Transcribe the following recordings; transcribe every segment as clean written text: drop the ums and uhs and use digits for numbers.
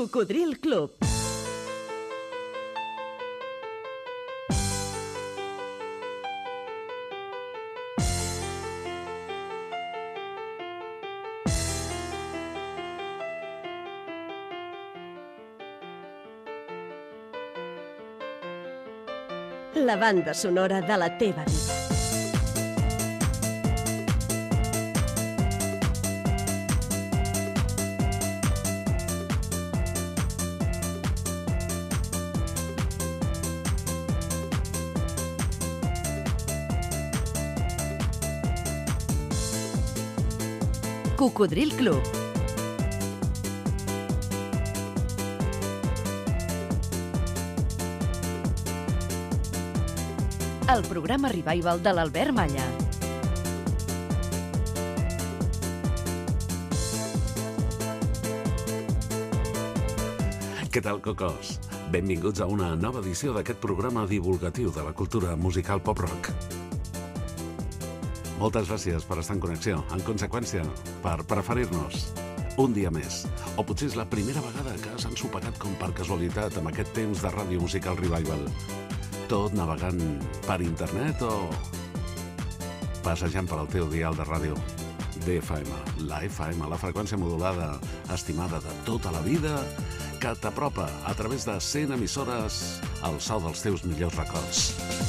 Cocodril Club. La banda sonora de la teva vida. Cocodril Club. El programa Revival de l'Albert Malla. Què tal, cocos? Benvinguts a una nova edició d'aquest programa divulgatiu de la cultura musical pop-rock. Moltes gràcies per estar en connexió. En conseqüència, per preferir-nos un dia més. O potser és la primera vegada que has ensopegat com per casualitat amb aquest temps de ràdio musical Revival. Tot navegant per internet o passejant per al teu dial de ràdio DFM, la FM, la freqüència modulada estimada de tota la vida, que t'apropa a través de 100 emissores al so dels teus millors records.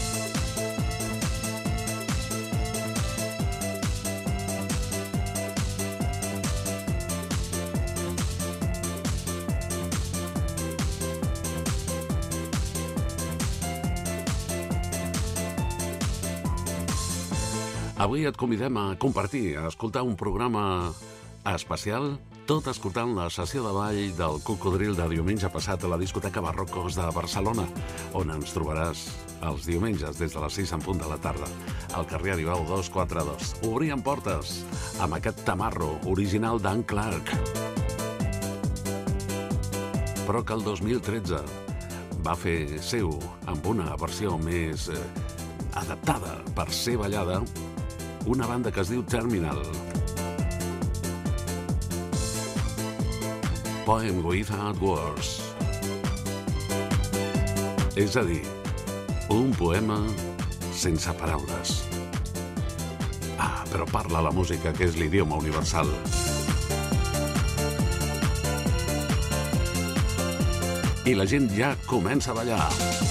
Avui et convidem a compartir, a escoltar un programa especial, tot escoltant la sessió de ball del Cocodril de diumenge passat a la discoteca Barrocos de Barcelona, on ens trobaràs els diumenges des de les 6 en punt de la tarda, al carrer Aribau 242. Obrien portes amb aquest tamarro original d'Ann Clark. Però que el 2013 va fer seu amb una versió més adaptada per ser ballada, una banda que es diu Terminal. Poem Without Words. És a dir, un poema sense paraules. Però parla la música, que és l'idioma universal. I la gent ja comença a ballar.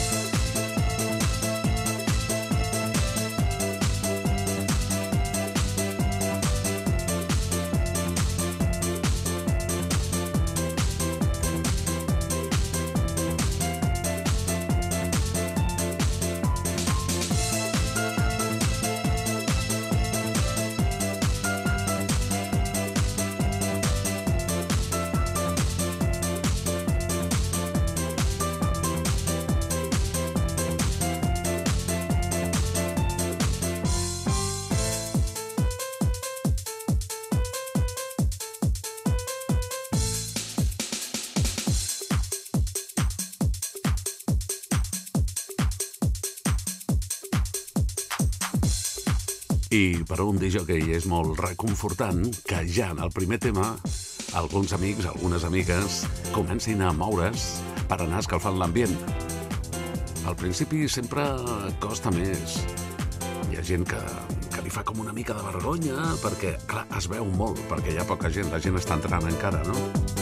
I per un disjockey és molt reconfortant que ja en el primer tema alguns amics, algunes amigues comencin a moure's per anar escalfant l'ambient. Al principi sempre costa més. Hi ha gent que li fa com una mica de vergonya perquè, clar, es veu molt, perquè hi ha poca gent, la gent està entrant encara, no?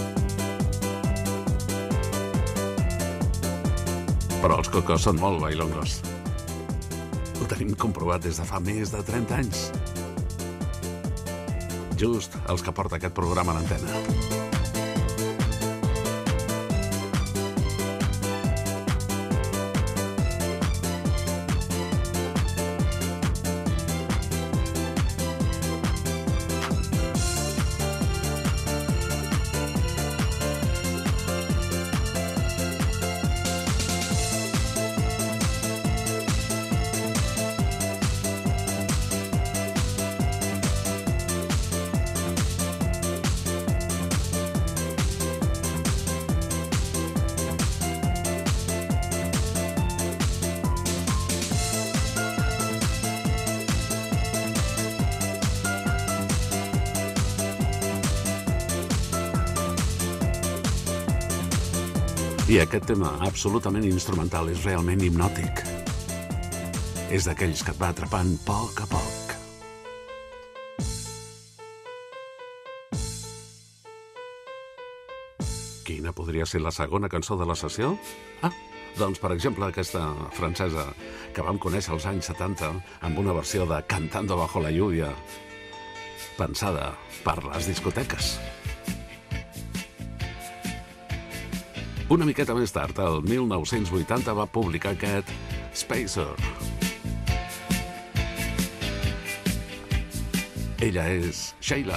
Però els cocos són molt bailongos. Ho tenim comprovat des de fa més de 30 anys. Just els que porta aquest programa a l'antena. I aquest tema absolutament instrumental és realment hipnòtic. És d'aquells que et va atrapant a poc. Quina podria ser la segona cançó de la sessió? Doncs, per exemple, aquesta francesa que vam conèixer als anys 70 amb una versió de Cantando bajo la lluvia, pensada per les discoteques. Una miqueta més tard, el 1980, va publicar aquest Spacer. Ella és Sheila.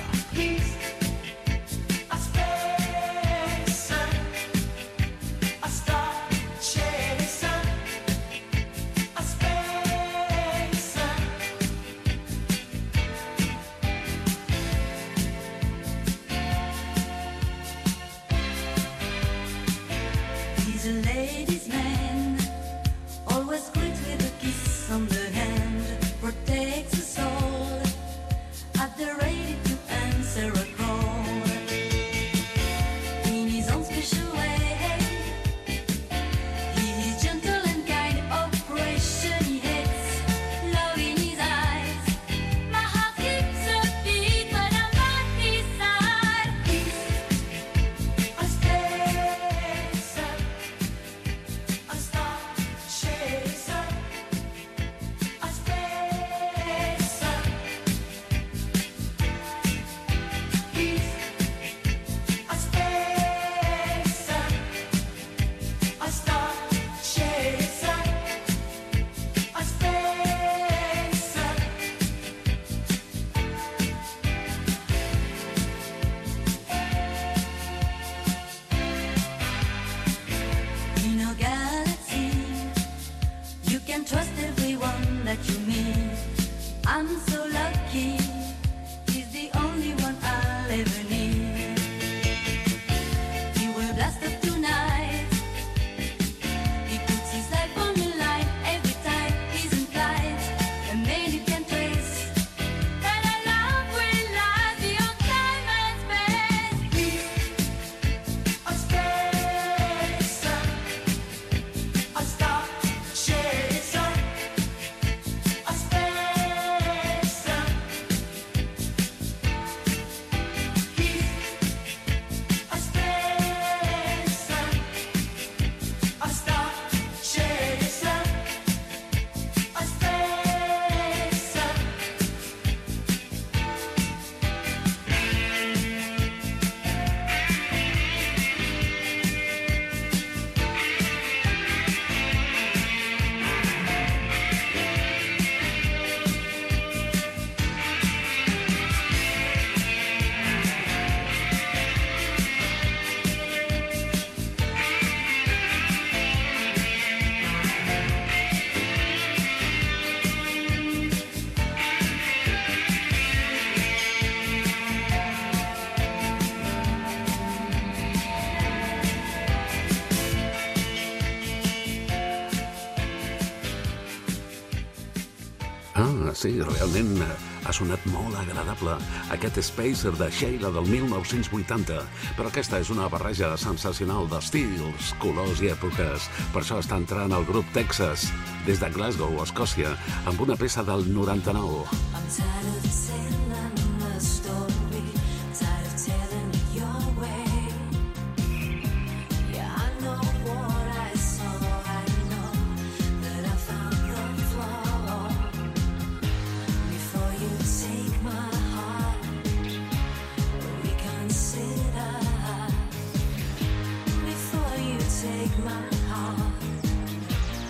Sí, realment ha sonat molt agradable aquest Spacer de Sheila del 1980, però aquesta és una barreja sensacional d'estils, colors i èpoques. Per això està entrant al grup Texas, des de Glasgow, Escòcia, amb una peça del 99.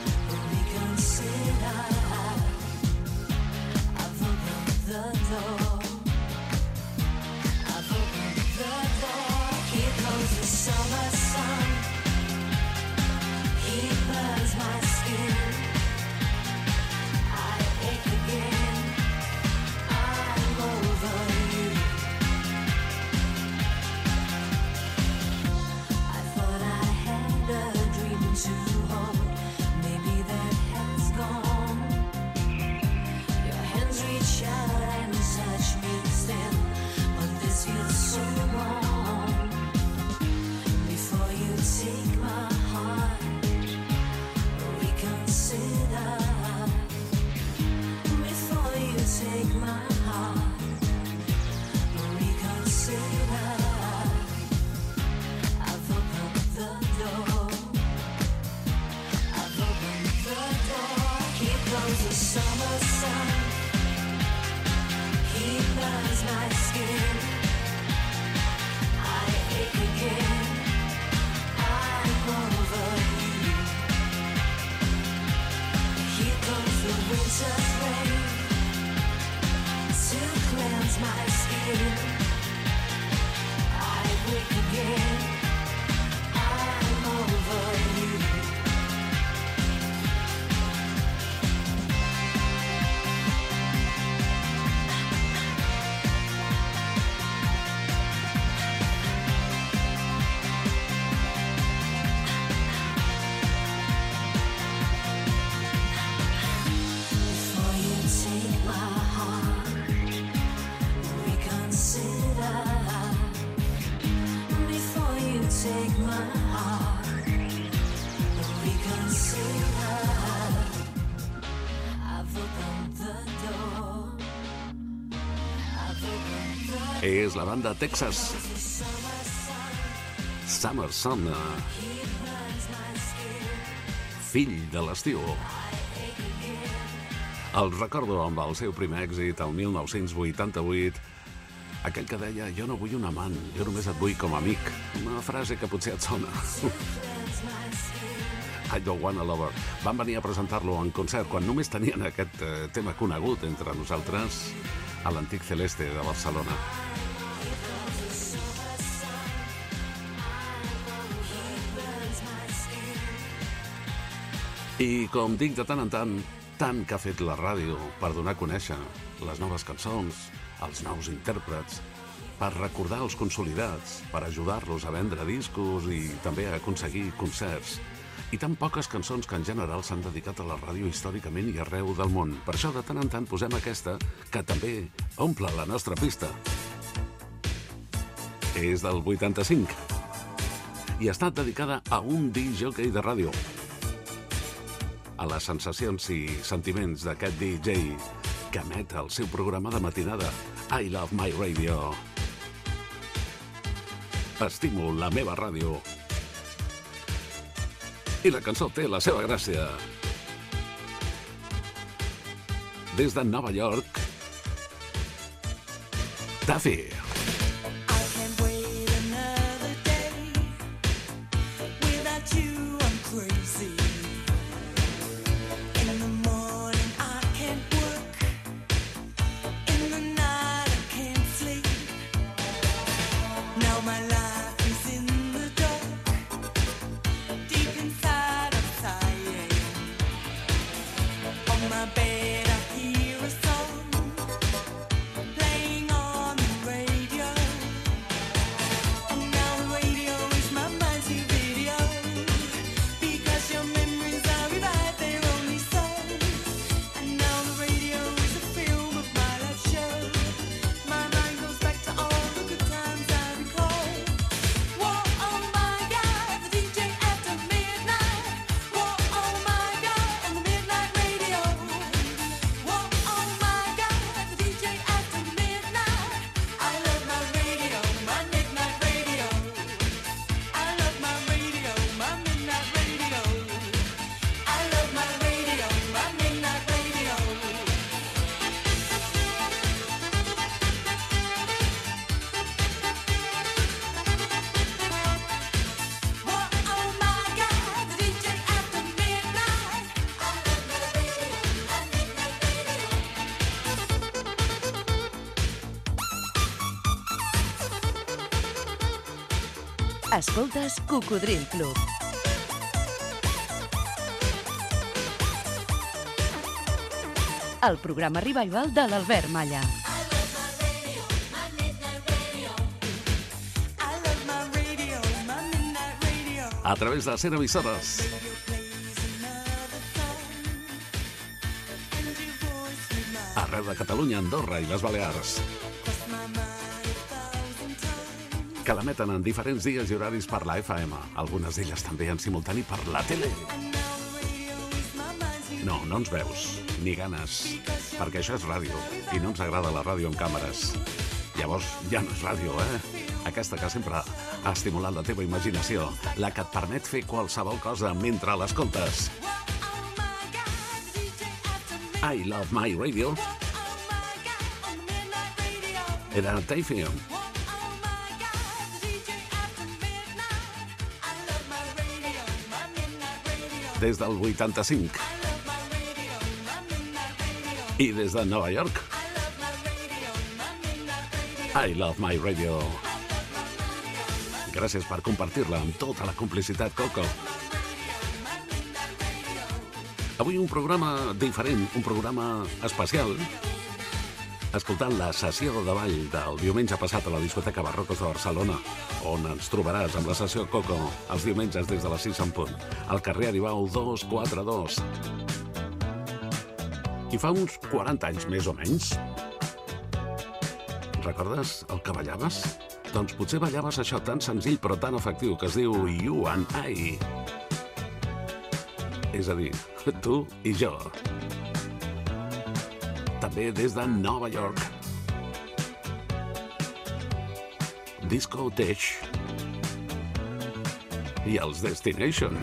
I've opened the door. És la banda Texas. Summer Sun, fill de l'estiu. El recordo amb el seu primer èxit el 1988, aquell que deia: jo no vull un amant, jo només et vull com a amic. Una frase que potser et sona. I don't want a lover. Van venir a presentar-lo en concert quan només tenien aquest tema conegut entre nosaltres a l'antic Celeste de Barcelona. I com dic de tant en tant que ha fet la ràdio per donar a conèixer les noves cançons, els nous intèrprets, per recordar els consolidats, per ajudar-los a vendre discos i també a aconseguir concerts, i tan poques cançons que en general s'han dedicat a la ràdio històricament i arreu del món. Per això de tant en tant posem aquesta, que també omple la nostra pista. És del 85 i ha estat dedicada a un discjòquei de ràdio, a les sensacions i sentiments d'aquest DJ que emet el seu programa de matinada, I Love My Radio. Estimo la meva ràdio. I la cançó té la seva gràcia. Des de Nova York, Taffy. Escoltes Cocodril Club. El programa revival de l'Albert Malla. A través de 100 emissores. Arreu de Catalunya, Andorra i les Balears. Que l'emeten en diferents dies i horaris per la FM, algunes d'elles també en simultani per la tele. No ens veus, ni ganes, perquè això és ràdio, i no ens agrada la ràdio amb càmeres. Llavors ja no és ràdio, Aquesta que sempre ha estimulat la teva imaginació, la que et permet fer qualsevol cosa mentre l'escoltes. I Love My Radio era Tayfium. Des del 85 i des de Nova York, I Love My Radio. Gràcies per compartir-la amb tota la complicitat, Coco. Avui un programa diferent, un programa especial, escoltant la sessió de ball del diumenge passat a la discoteca Barrocos de Barcelona, on ens trobaràs amb la sessió Coco els diumenges des de les 6 en punt, al carrer Aribau 242. I fa uns 40 anys més o menys, recordes el que ballaves? Doncs potser ballaves això tan senzill però tan efectiu que es diu You and I. És a dir, tu i jo. També des de Nova York. Disco Tech i els Destination.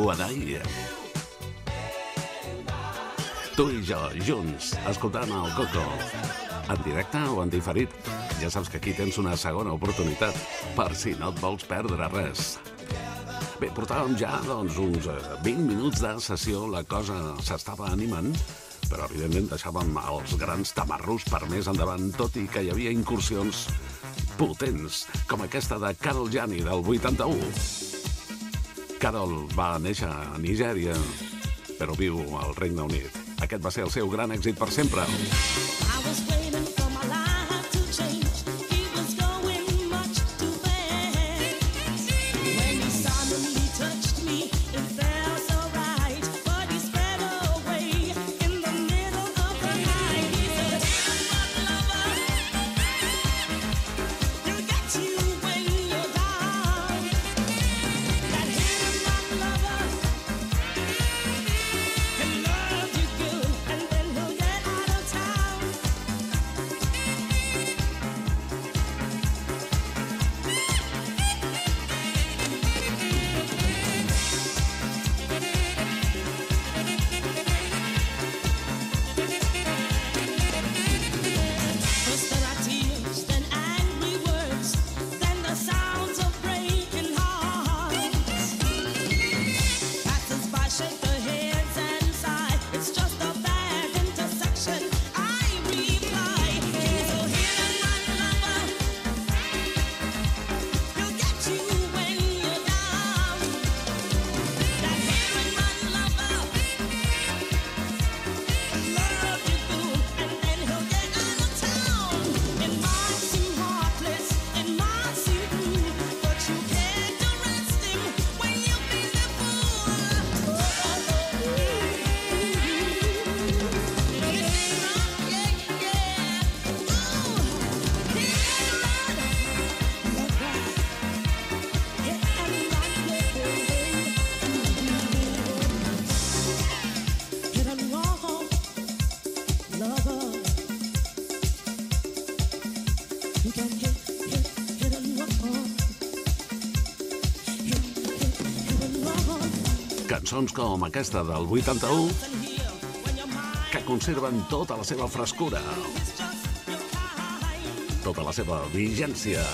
You and I. Tu i jo, junts, escoltant el Coco. En directe o en diferit. Ja saps que aquí tens una segona oportunitat, per si no et vols perdre res. Bé, portàvem ja uns 20 minuts de sessió, la cosa s'estava animant, però evidentment deixàvem els grans tamarros per més endavant, tot i que hi havia incursions potents, com aquesta de Karol Gianni del 81. Karol va néixer a Nigèria, però viu al Regne Unit. Aquest va ser el seu gran èxit per sempre. Cançons com aquesta del 81 que conserven tota la seva frescura, tota la seva vigència.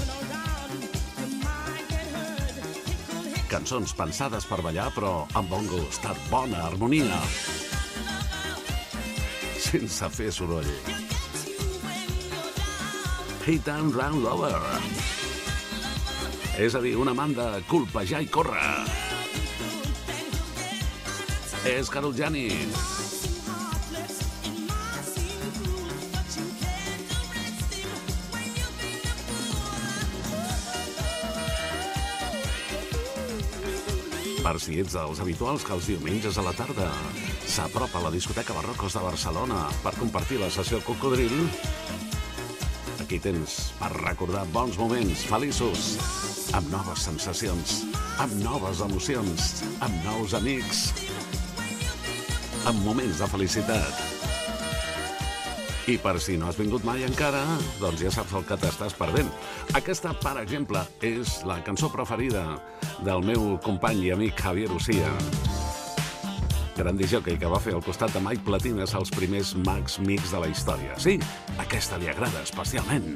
Cançons pensades per ballar però amb bon gust, amb bona harmonia, sense fer soroll. Hit and Run Lover, és a dir, un amant de colpejar i córrer. És Karol Gianni. Per si ets dels habituals que els diumenges a la tarda s'apropa a la discoteca Barrocos de Barcelona per compartir la sessió Cocodril, aquí tens per recordar bons moments feliços, amb noves sensacions, amb noves emocions, amb nous amics, amb moments de felicitat. I per si no has vingut mai encara, doncs ja saps el que t'estàs perdent. Aquesta, per exemple, és la cançó preferida del meu company i amic Javier Ucía, gran discjòquei que va fer al costat de Mike Platines els primers Max Mix de la història. Sí, aquesta li agrada especialment.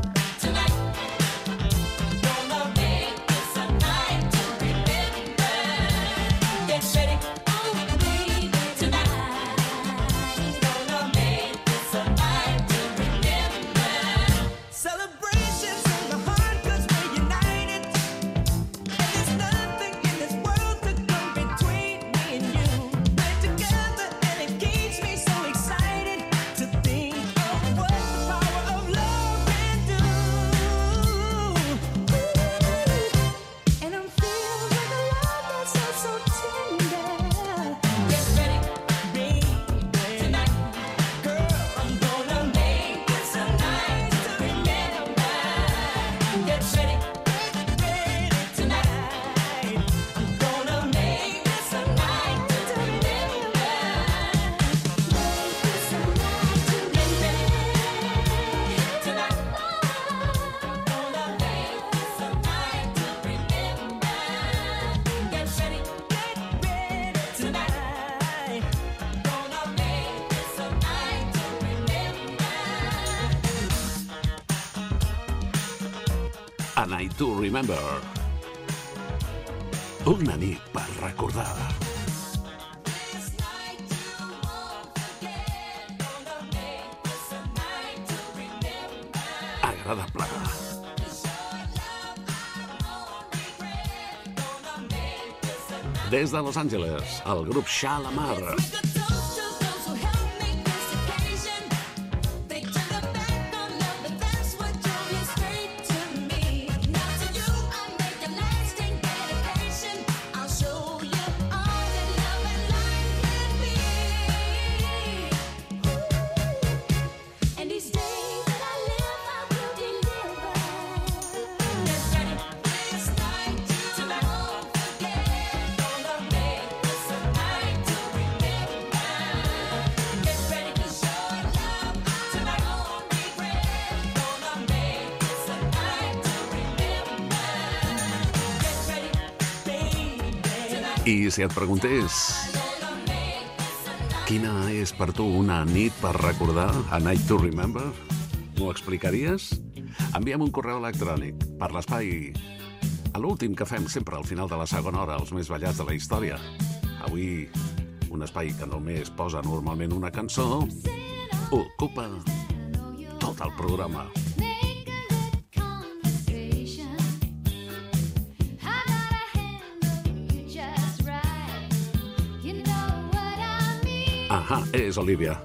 Gonna make this a night to remember. A Night to Remember. Una nit per recordar. Agradable. Des de Los Angeles, el grup Shalamar. I si et preguntés quina és per tu una nit per recordar, a Night to Remember, m'ho explicaries? Envia'm un correu electrònic per l'espai a l'últim que fem sempre al final de la segona hora, els més ballats de la història. Avui, un espai que només posa normalment una cançó, ocupa tot el programa. Ahà, és Olivia.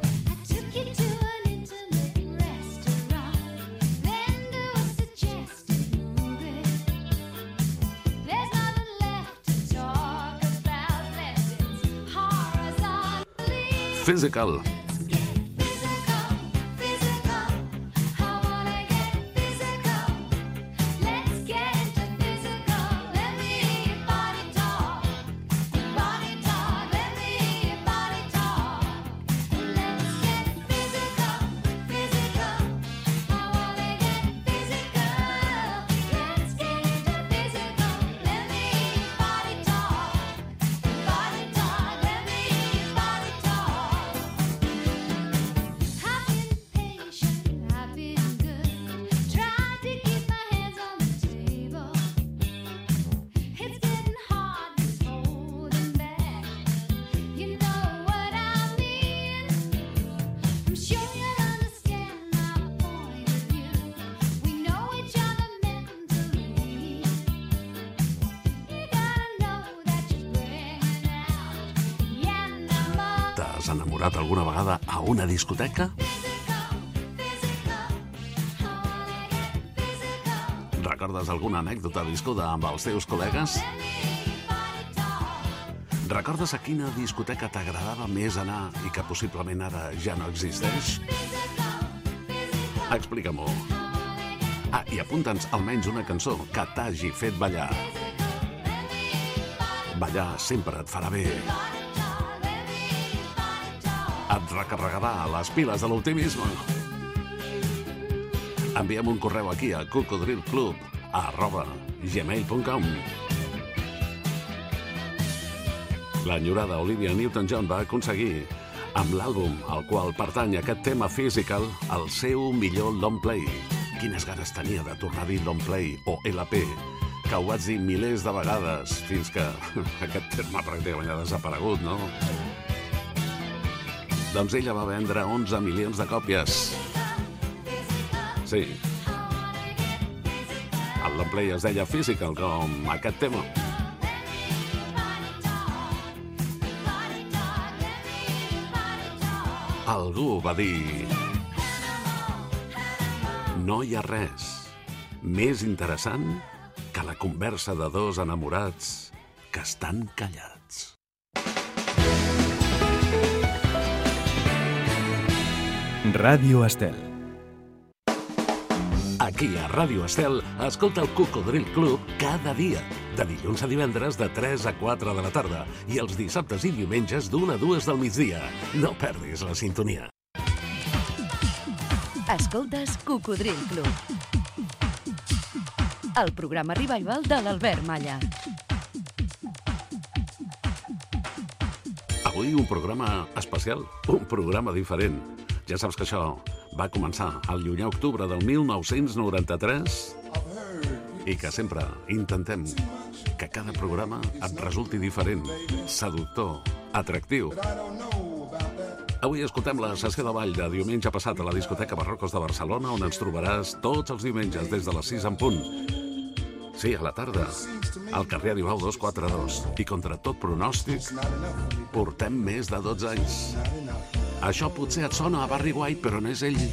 Physical. T'has enamorat alguna vegada a una discoteca? Recordes alguna anècdota viscuda amb els teus col·legues? Recordes a quina discoteca t'agradava més anar i que possiblement ara ja no existeix? Explica-m'ho. Ah, i apunta'ns almenys una cançó que t'hagi fet ballar. Ballar sempre et farà bé. Et recarregarà les piles de l'optimisme. Envia'm un correu aquí a cocodrilclub@gmail.com. L'enyorada Olivia Newton-John va aconseguir, amb l'àlbum al qual pertany aquest tema Physical, el seu millor long play. Quines ganes tenia de tornar a dir long play o LP, que ho vaig dir milers de vegades fins que aquest terme pràcticament ha desaparegut, no? Doncs ella va vendre 11 milions de còpies. Sí. El long play es deia Physical, com aquest tema. Algú va dir: no hi ha res més interessant que la conversa de dos enamorats que estan callats. Ràdio Estel. Aquí a Ràdio Estel, escolta el Cocodril Club cada dia, de dilluns a divendres de 3 a 4 de la tarda i els dissabtes i diumenges d'1 a 2 del migdia. No perdis la sintonia. Escoltes Cocodril Club, el programa revival de l'Albert Malla. Avui un programa especial, un programa diferent. Ja saps que això va començar al llunyà octubre del 1993 i que sempre intentem que cada programa et resulti diferent, seductor, atractiu. Avui escoltem la sessió de ball de diumenge passat a la discoteca Barrocos de Barcelona, on ens trobaràs tots els diumenges des de les 6 en punt. Sí, a la tarda, al carrer Aribau 242. I contra tot pronòstic, portem més de 12 anys. Això potser et sona a Barry White, però no és ell.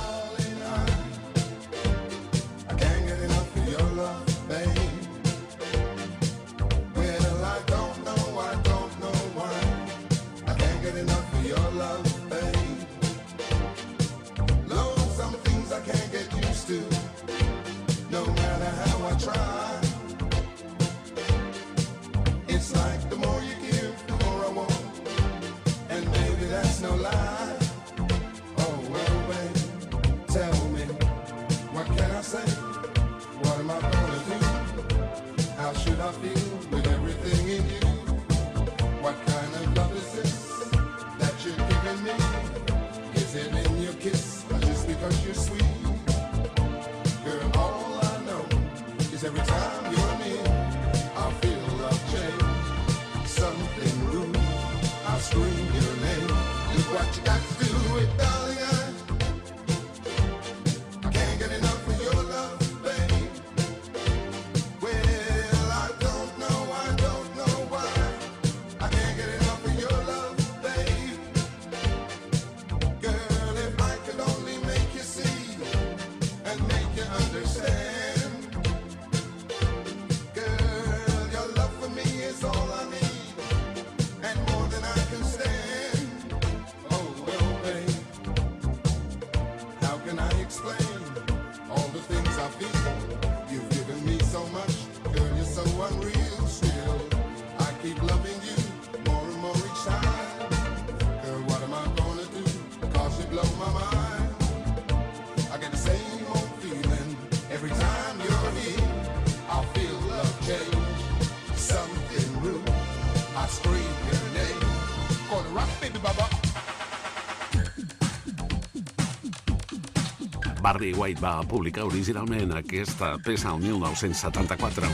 Barry White va publicar originalment aquesta peça el 1974.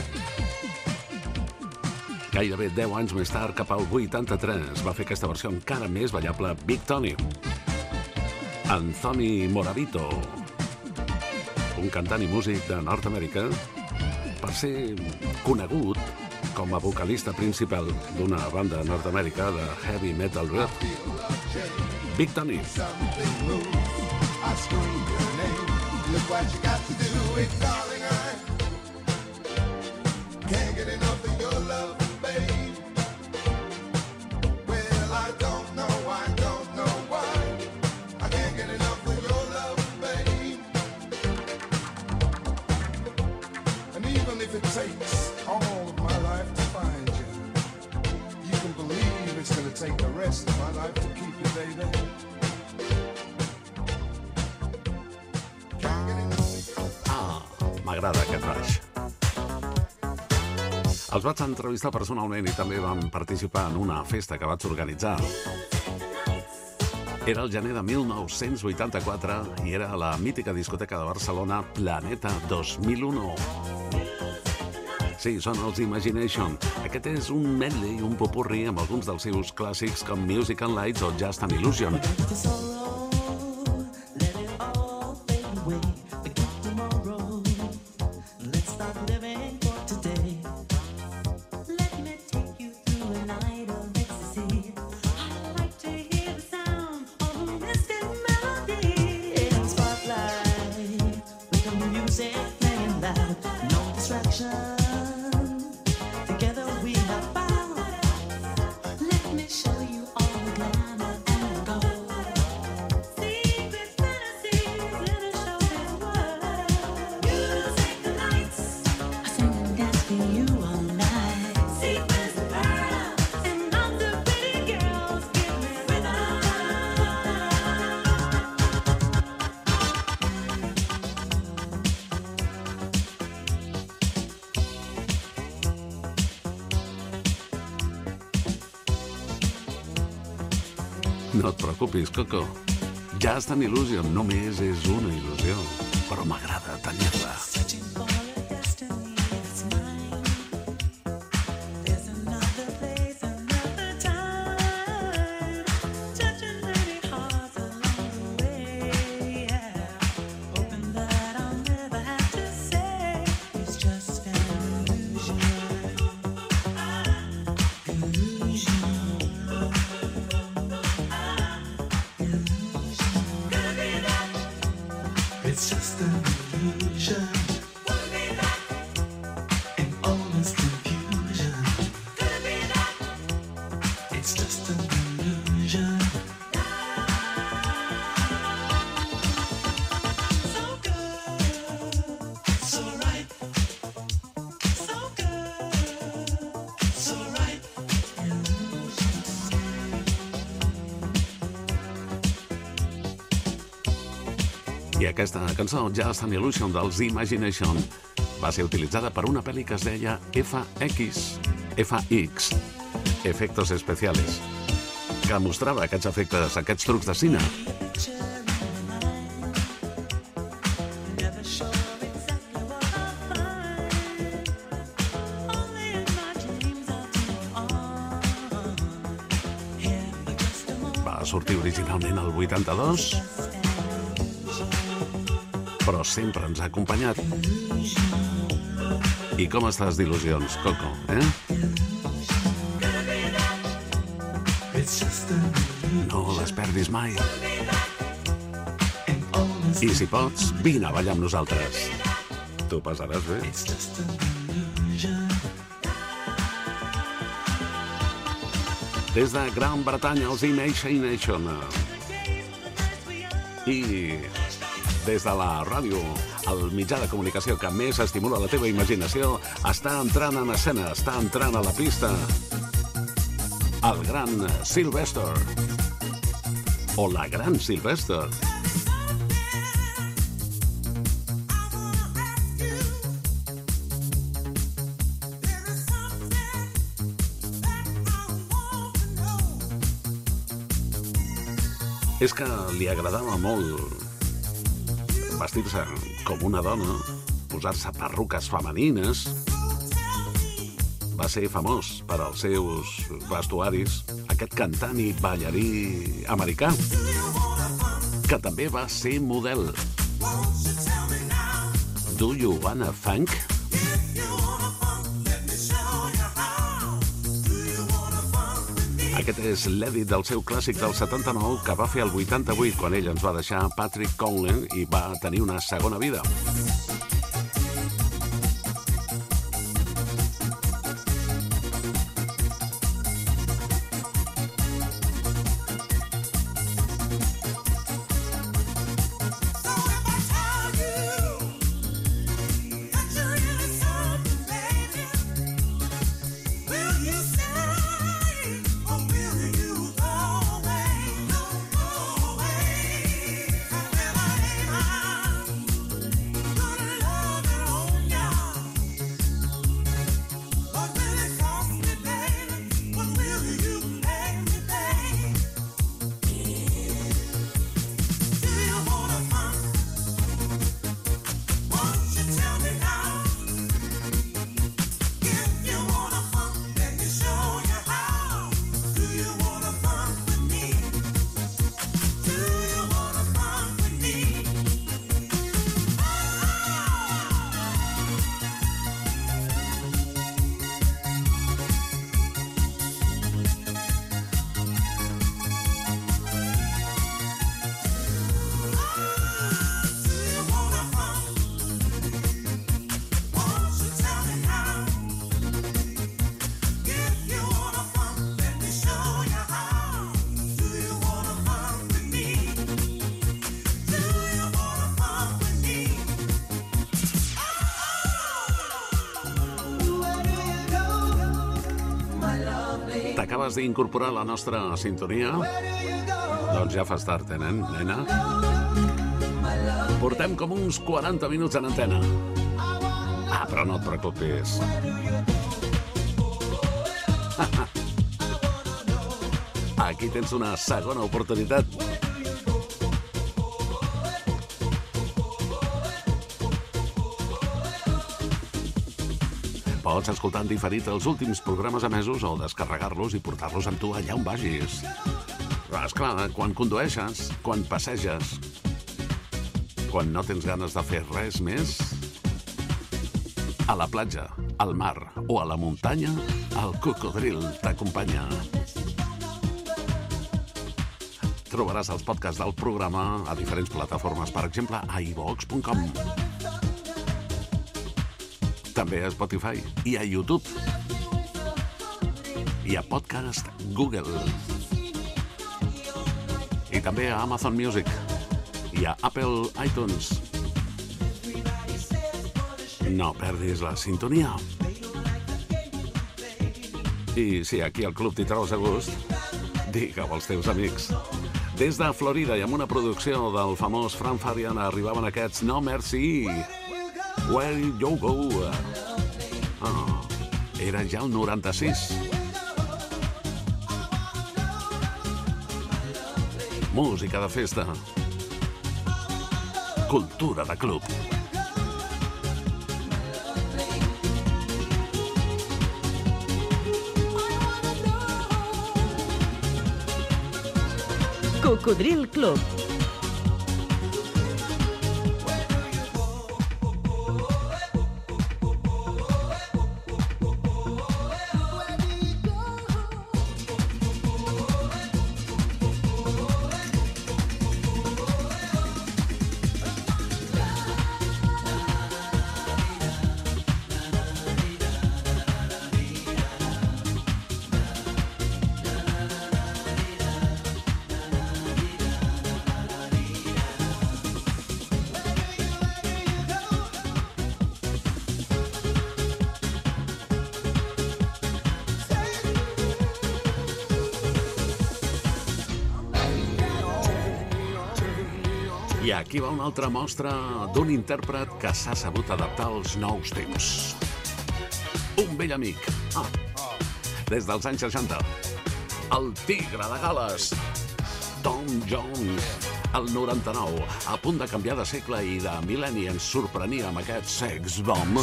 Gairebé 10 anys més tard, cap al 83, va fer aquesta versió encara més ballable Big Tony. Anthony Moravito, un cantant i músic de Nord-Amèrica, per ser conegut com a vocalista principal d'una banda de Nord-Amèrica de heavy metal rock. Big Tony. Look what you got to do, it, darling, I can't get enough of your love, babe. Well, I don't know why I can't get enough of your love, babe. And even if it takes all of my life to find you, you can believe it's gonna take the rest of my life to keep you, baby. M'agrada aquest baix. Els vaig entrevistar personalment i també vam participar en una festa que vaig organitzar. Era el gener de 1984 i era a la mítica discoteca de Barcelona Planeta 2001. Sí, són els Imagination. Aquest és un medley, un popurri amb alguns dels seus clàssics com Music and Lights o Just an Illusion. No et preocupis, Coco. Just an Illusion només és una il·lusió, però m'agrada tenir-la. I aquesta cançó, Just an Illusion dels Imagination, va ser utilitzada per una pel·li que es deia FX, Efectos Especiales, que mostrava aquests efectes, aquests trucs de cine. Va sortir originalment el 82, però sempre ens ha acompanyat. I com estàs d'il·lusions, Coco, No les perdis mai. I si pots, vine a ballar amb nosaltres. T'ho passaràs bé. Des de Gran Bretanya, els Imagination. I des de la ràdio, el mitjà de comunicació que més estimula la teva imaginació, està entrant en escena, està entrant a la pista el gran Sylvester, o la gran Sylvester. És que li agradava molt vestir-se com una dona, posar-se perruques femenines. Va ser famós per als seus vestuaris, aquest cantant i ballarí americà, que també va ser model. Do you wanna funk? Aquest és l'èdit del seu clàssic del 79 que va fer el 88 quan ell ens va deixar Patrick Conlon i va tenir una segona vida. T'acabes d'incorporar a la nostra sintonia? Doncs ja fas tard, nena? Portem com uns 40 minuts en antena. Però no et preocupis. Aquí tens una segona oportunitat. Pots escoltar en diferit els últims programes emesos o descarregar-los i portar-los amb tu allà on vagis. Esclar, quan condueixes, quan passeges, quan no tens ganes de fer res més, a la platja, al mar o a la muntanya, el cocodril t'acompanya. Trobaràs els podcasts del programa a diferents plataformes, per exemple, a iVox.com. També a Spotify i a YouTube. I a Podcast Google. I també a Amazon Music. I a Apple iTunes. No perdis la sintonia. I si aquí al club t'hi trobes a gust, digue-ho als teus amics. Des de Florida i amb una producció del famós Frank Farian arribaven aquests No Mercy, Where You Go. Era ja el 96. Música de festa. Cultura de club. Cocodril Club. I aquí va una altra mostra d'un intèrpret que s'ha sabut adaptar als nous temps. Un vell amic. Des dels anys 60. El tigre de Gal·les. Tom Jones. El 99, a punt de canviar de segle i de mil·lenni, ens sorprenia amb aquest sex bomb.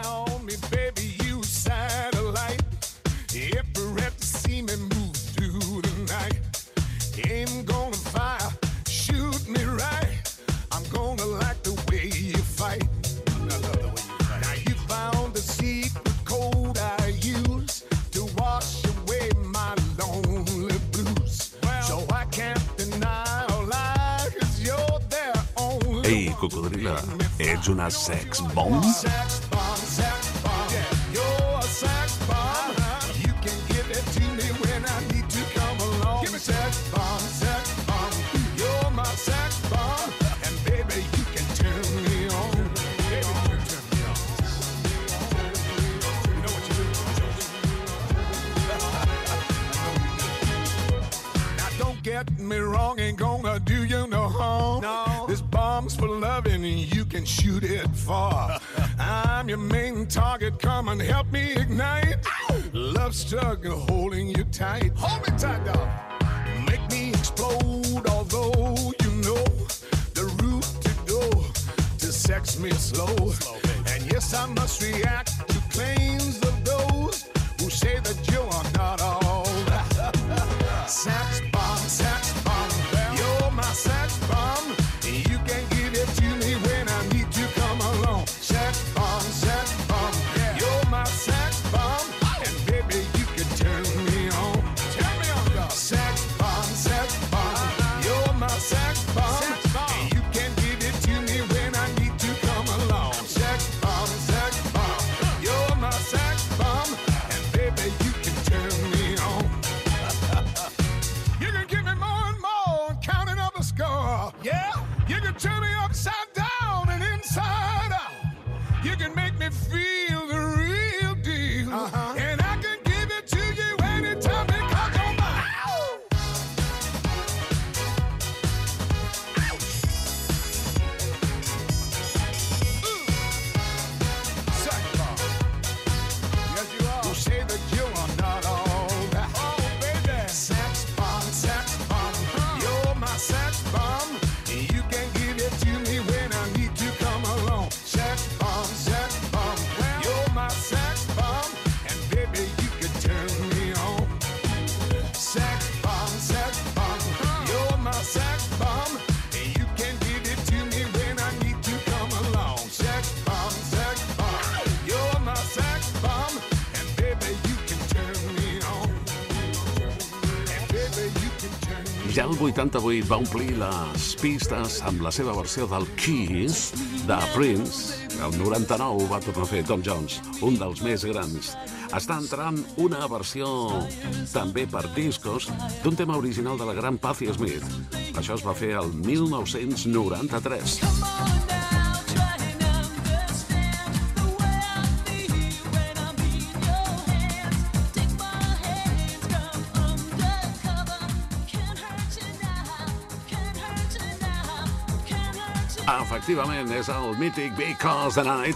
Ei, cocodrila, ets una sex bomb? Get me wrong, ain't gonna do you no harm. No. This bomb's for loving and you can shoot it far. I'm your main target, come and help me ignite. Ow! Love struggle holding you tight. Hold me tight, dog. Make me explode, although you know the route to go to sex me slow. And yes, I must react to claims of those who say that you are not all that. Sex bomb, sex bomb, you're my sex bomb. You can give it to me when I need to come along. Sex bomb, you're my sex bomb. And baby, you can turn me on. Turn me on, dog. Sex bomb, you're my sex bomb. You can give it to me when I need to come along. Sex bomb, you're my sex bomb. And baby, you can turn me on. You can give me more and more, counting up the score. Yeah, you can turn me upside down and inside out. You can make me feel the real deal. And I can give it to you anytime because you're mine. Sex bomb. Yes, you are. Who say that you are not all that? Oh, baby. Sex bomb, you're my sex bomb. And you can give it to me when I need to come along. Sex bomb, you're my sex bomb. And baby, you can turn me on. Sex bomb, you're my sex bomb. And you can give it to me when I need to come along. Sex bomb, you're my sex bomb. And baby, you can turn me on. And baby, you can turn me on. Ja el 88 va omplir les pistes amb la seva versió del Kiss de Prince. El 99 va tornar a fer Tom Jones, un dels més grans. Està entrant una versió també per discos d'un tema original de la gran Patti Smith. Això es va fer el 1993. Efectivament, és el mític Because the Night.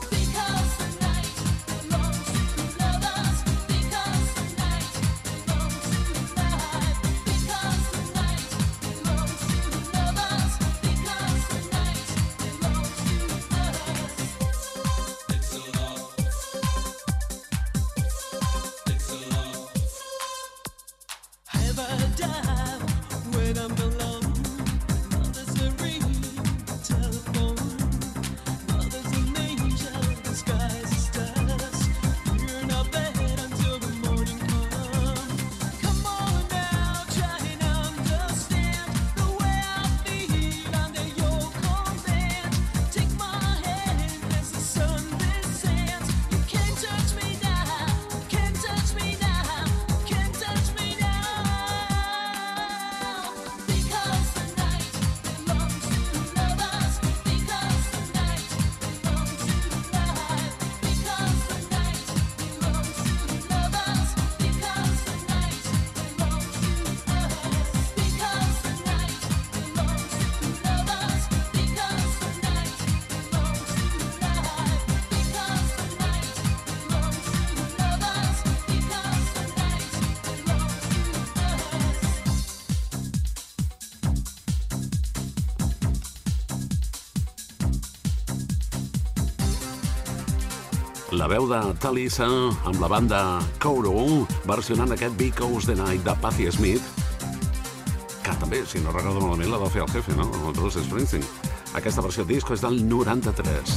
La veu de Talisa amb la banda Kouro versionant aquest Because the Night de Patti Smith, que també, si no recordo malament, la va fer el jefe, no? El Bruce Springsteen. Aquesta versió disco és del 93.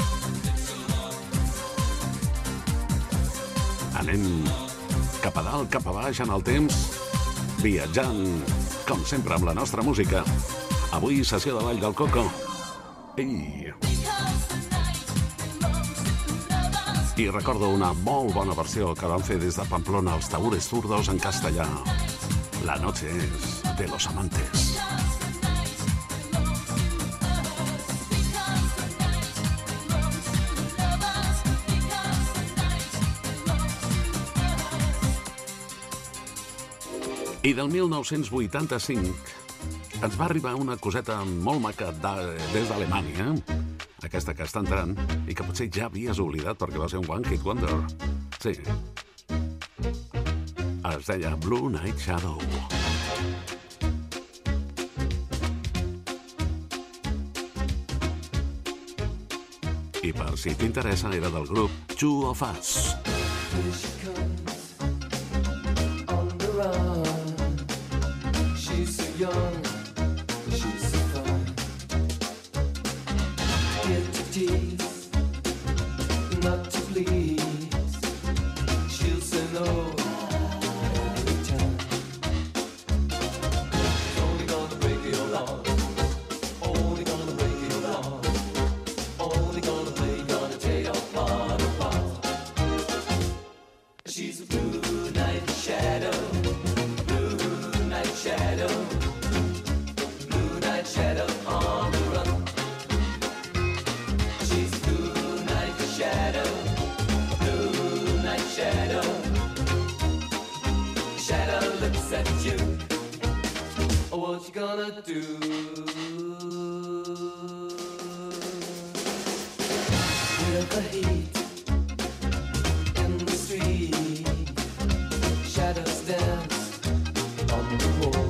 Anem cap a dalt, cap a baix en el temps, viatjant, com sempre, amb la nostra música. Avui, sessió de Vall del Coco. Ei! I recordo una molt bona versió que van fer des de Pamplona els Tahures Zurdos en castellà. La noche es de los amantes. I del 1985 ens va arribar una coseta molt maca des d'Alemanya, aquesta que està entrant i que potser ja havies oblidat perquè va ser un One Hit Wonder. Sí. Es deia Blue Night Shadow. I per si t'interessa, era del grup Two of Us. She's so young, she's so fine. Here to tease, not to please. She'll say no every time. Only gonna break your heart. Only gonna break your heart. Only gonna play, gonna tear your heart apart. She's a blue night shadow. Shadow, blue night shadow on the run. She's a blue night shadow, blue night shadow. Shadow looks at you. Oh, what you gonna do? With the heat in the street, shadows dance on the wall.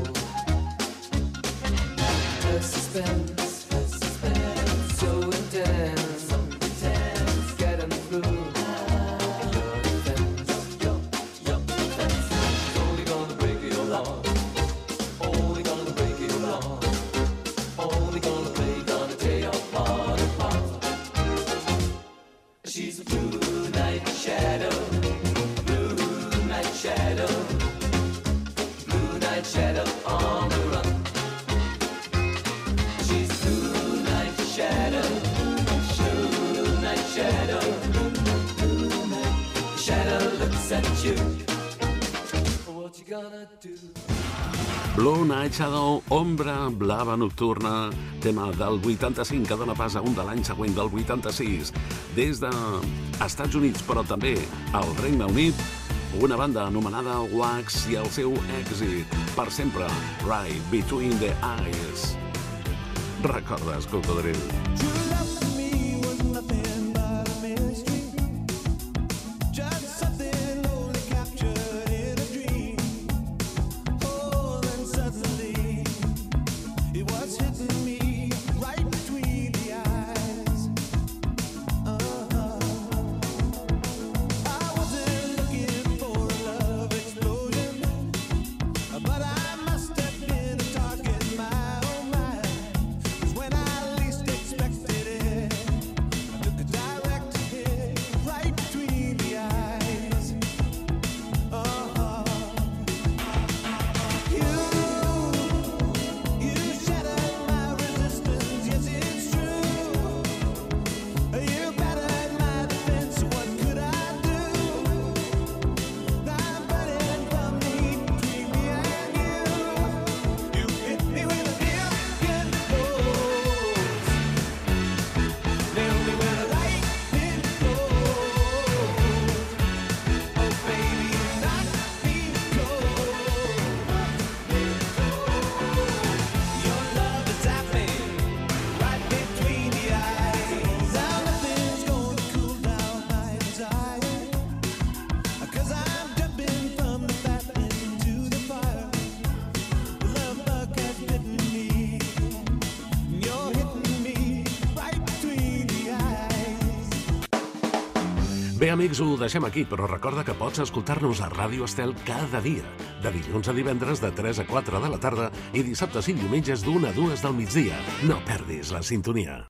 The suspense, so intense, getting through your defense. Only gonna break your heart. Only gonna break your heart. Only gonna play, gonna tear your heart apart. She's a blue night shadow, blue night shadow. Shadow on the run. She's a blue night shadow, blue night shadow. Shadow looks at you. What you gonna do? Blue Night Shadow, Ombra Blava Nocturna, tema del 85 que dona pas a un de l'any següent, del 86. Des dels Estats Units, però també al Regne Unit, una banda anomenada Wax i el seu èxit per sempre, Right Between the Eyes. Recordes, Cocodril? Bé, amics, ho deixem aquí, però recorda que pots escoltar-nos a Ràdio Estel cada dia, de dilluns a divendres de 3 a 4 de la tarda i dissabtes i diumenges d'1 a 2 del migdia. No perdis la sintonia.